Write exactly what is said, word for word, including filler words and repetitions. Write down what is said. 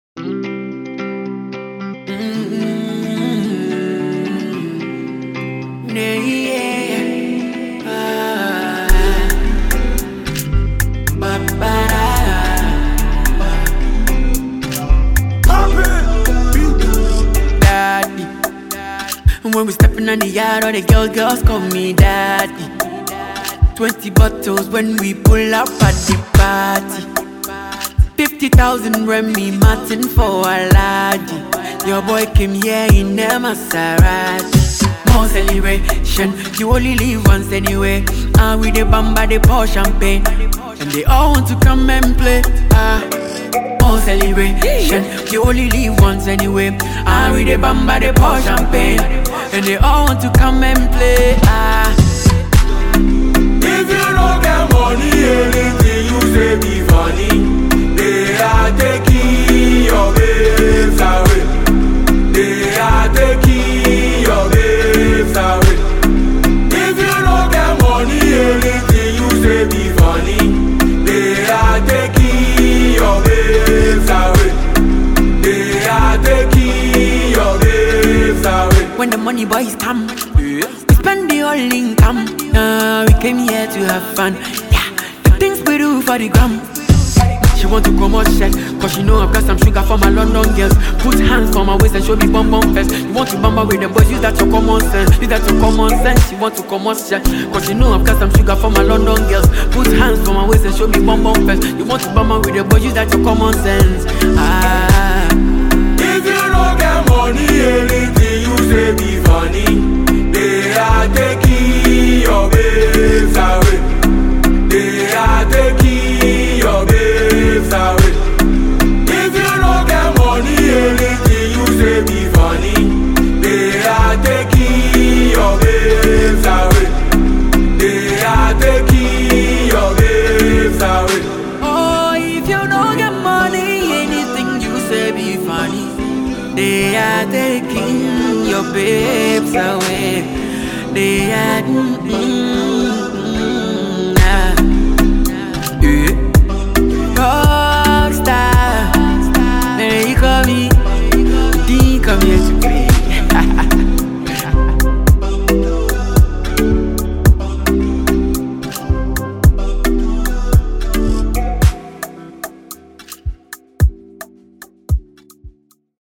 Mm-hmm. Yeah. Ah. Daddy. When we stepping on the yard, all the girls, girls call me daddy. Twenty bottles when we pull up at the party. Fifty thousand Remy Martin for a laddie. Your boy came here in a Maserati. More celebration, you only live once anyway. And with the bamba, they pour champagne, and they all want to come and play. Ah, more celebration, you only live once anyway. And with the bamba, they pour champagne, and they all want to come and play. Ah, if you don't get money, anything you say be funny. They are taking your babes away. They are taking your babes away. If you don't get money, anything you say be funny. They are taking your babes away. They are taking your babes away. when the money boys come, we spend the whole income. Nah, we came here to have fun. Yeah, the things we do for the gram. She want to come out check, cause she know I've got some sugar for my London girls. Put hands on my waist and show me bum bum first. You want to bamba with the boys, use that your common sense. Use that your common sense. She want to come out check, cause she know I've got some sugar for my London girls. Put hands on my waist and show me bum bum first. You want to bamba with the boys, use that your common sense. Ah, if you don't get money, anything you say be funny. They are taking your babes away. They are taking your babes away. If you don't get money, anything you say be funny. They are taking your babes away. They are taking your babes away. oh, if you don't get money, anything you say be funny. They are taking your babes away. They are. Mm,